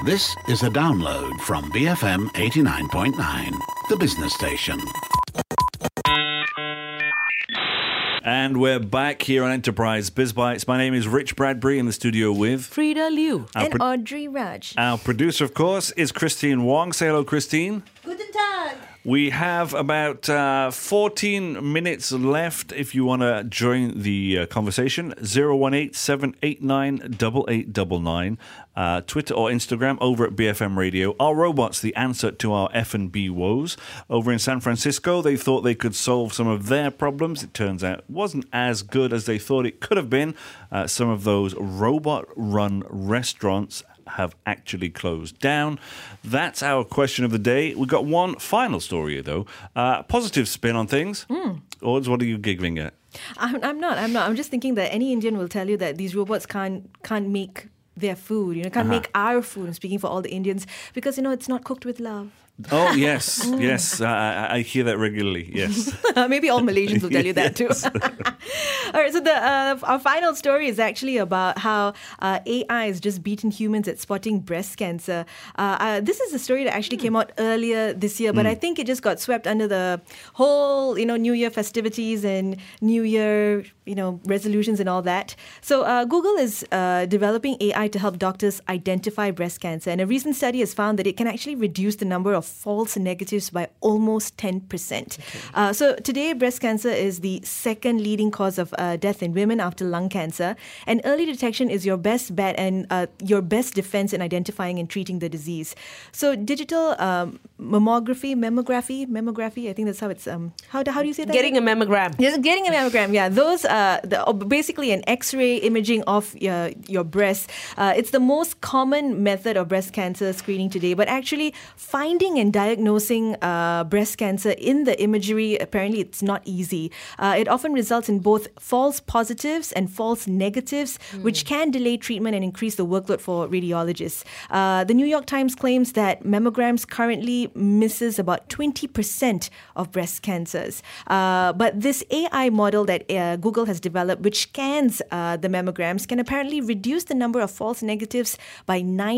This is a download from BFM 89.9, the business station. And we're back here on Enterprise BizBytes. My name is Rich Bradbury, in the studio with Frida Liu and Audrey Raj. Our producer, of course, is Christine Wong. Say hello, Christine. Guten Tag. We have about 14 minutes left if you want to join the conversation. 018-789-8899. Twitter or Instagram over at BFM Radio. Are robots the answer to our F&B woes? Over in San Francisco, they thought they could solve some of their problems. It turns out it wasn't as good as they thought it could have been. Some of those robot-run restaurants have actually closed down. That's our question of the day. We've got one final story, though. Positive spin on things. Odds, what are you giggling at? I'm not. I'm just thinking that any Indian will tell you that these robots can't make their food, can't make our food. I'm speaking for all the Indians because, it's not cooked with love. Oh, yes, yes. I hear that regularly, yes. Maybe all Malaysians will tell you that too. All right, so our final story is actually about how AI has just beaten humans at spotting breast cancer. This is a story that actually came out earlier this year, but I think it just got swept under the whole, New Year festivities and New Year, resolutions and all that. So Google is developing AI to help doctors identify breast cancer. And a recent study has found that it can actually reduce the number of false negatives by almost 10%. Okay. So today, breast cancer is the second leading cause of death in women after lung cancer. And early detection is your best bet and your best defense in identifying and treating the disease. So digital mammography, I think that's how it's, how do you say that? Getting a mammogram. Yes, getting a mammogram, yeah. Those basically an X-ray imaging of your breast. It's the most common method of breast cancer screening today, but actually finding and diagnosing breast cancer in the imagery, apparently it's not easy. It often results in both false positives and false negatives, which can delay treatment and increase the workload for radiologists. The New York Times claims that mammograms currently misses about 20% of breast cancers. But this AI model that Google has developed, which scans the mammograms, can apparently reduce the number of false negatives by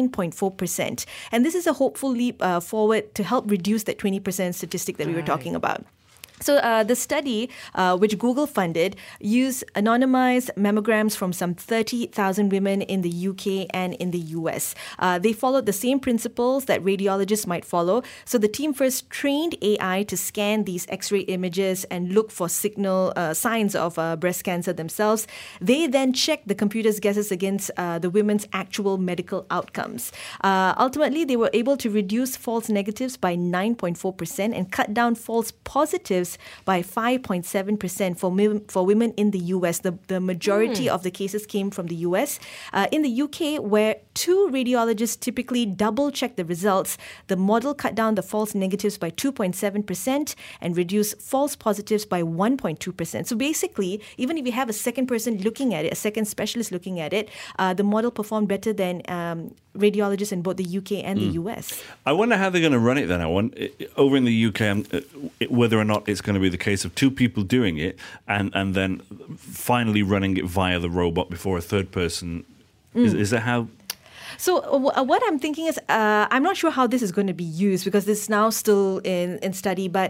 9.4%. And this is a hopeful leap forward to help reduce that 20% statistic that we were talking about. So the study, which Google funded, used anonymized mammograms from some 30,000 women in the UK and in the US. They followed the same principles that radiologists might follow. So the team first trained AI to scan these X-ray images and look for signs of breast cancer themselves. They then checked the computer's guesses against the women's actual medical outcomes. Ultimately, they were able to reduce false negatives by 9.4% and cut down false positives by 5.7% for women in the US. The majority of the cases came from the US. In the UK, where two radiologists typically double-check the results, the model cut down the false negatives by 2.7% and reduced false positives by 1.2%. So basically, even if you have a second person looking at it, a second specialist looking at it, the model performed better than radiologists in both the UK and the US. I wonder how they're going to run it then. Over in the UK, whether or not it's going to be the case of two people doing it and then finally running it via the robot before a third person. Is that how? So what I'm thinking is, I'm not sure how this is going to be used because this is now still in study, but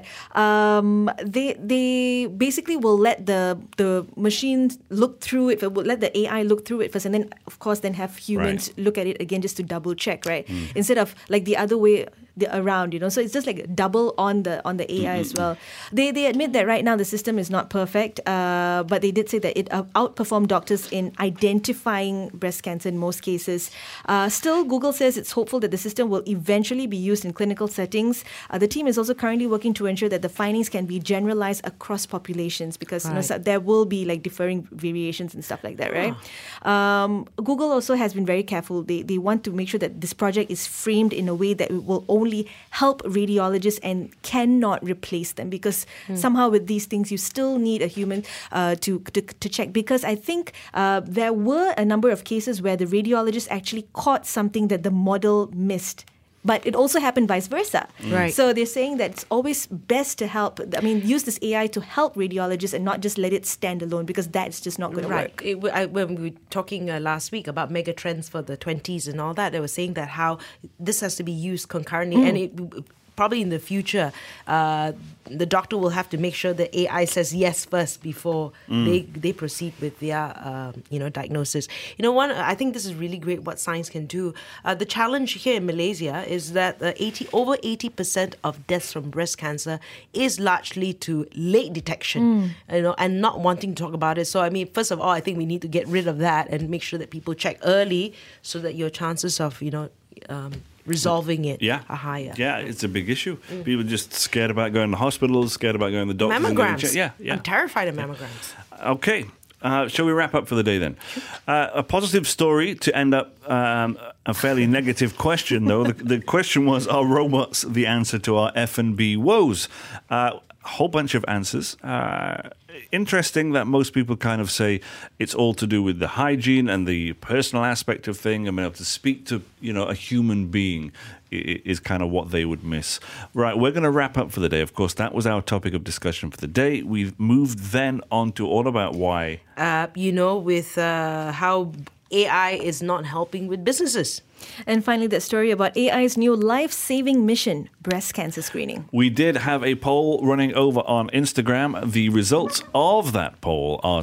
they basically will let the machines look through it, will let the AI look through it first, and then, of course, then have humans look at it again just to double check, right? Instead of like the other way around, so it's just like double on the AI as well. They admit that right now the system is not perfect, but they did say that it outperformed doctors in identifying breast cancer in most cases. Still, Google says it's hopeful that the system will eventually be used in clinical settings. The team is also currently working to ensure that the findings can be generalized across populations because there will be like differing variations and stuff like that, right? Google also has been very careful. They want to make sure that this project is framed in a way that it will only help radiologists and cannot replace them because somehow with these things you still need a human to check, because I think there were a number of cases where the radiologist actually caught something that the model missed but it also happened vice versa. Right. So they're saying that it's always best to use this AI to help radiologists and not just let it stand alone, because that's just not going to work. When we were talking last week about mega trends for the 20s and all that, they were saying that how this has to be used concurrently, and probably in the future, the doctor will have to make sure the AI says yes first before they proceed with their diagnosis. I think this is really great what science can do. The challenge here in Malaysia is that over 80% of deaths from breast cancer is largely to late detection, and not wanting to talk about it. So I mean, first of all, I think we need to get rid of that and make sure that people check early so that your chances of resolving it are higher. Yeah, it's a big issue. People are just scared about going to hospitals, scared about going to the doctor. Mammograms. Yeah. I'm terrified of mammograms. Okay. Shall we wrap up for the day then? A positive story to end up a fairly negative question, though. The question was, are robots the answer to our F&B woes? A whole bunch of answers. Interesting that most people kind of say it's all to do with the hygiene and the personal aspect of thing, and being able to speak to a human being is kind of what they would miss. Right, we're going to wrap up for the day. Of course, that was our topic of discussion for the day. We've moved then on to all about why. With how AI is not helping with businesses. And finally, that story about AI's new life-saving mission, breast cancer screening. We did have a poll running over on Instagram. The results of that poll are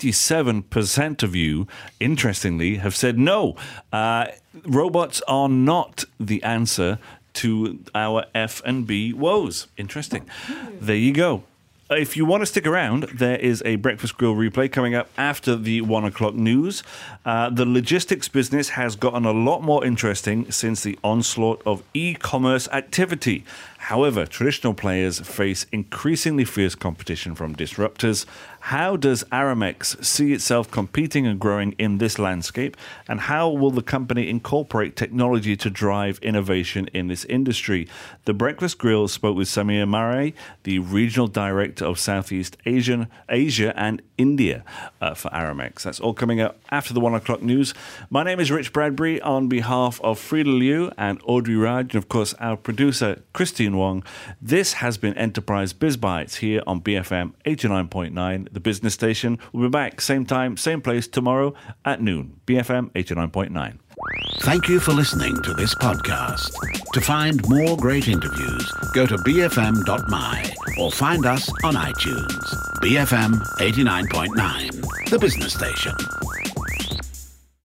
67% of you, interestingly, have said no. Robots are not the answer to our F&B woes. Interesting. There you go. If you want to stick around, there is a Breakfast Grill replay coming up after the 1 o'clock news. The logistics business has gotten a lot more interesting since the onslaught of e-commerce activity. However, traditional players face increasingly fierce competition from disruptors. How does Aramex see itself competing and growing in this landscape? And how will the company incorporate technology to drive innovation in this industry? The Breakfast Grill spoke with Samir Mare, the Regional Director of Southeast Asia and India for Aramex. That's all coming up after the 1 o'clock news. My name is Rich Bradbury on behalf of Frida Liu and Audrey Raj, and of course our producer Christine Wong. This has been Enterprise Biz Bites here on BFM 89.9, the business station. We'll be back same time, same place tomorrow at noon. BFM 89.9. Thank you for listening to this podcast. To find more great interviews, go to bfm.my or find us on iTunes. BFM 89.9, the business station.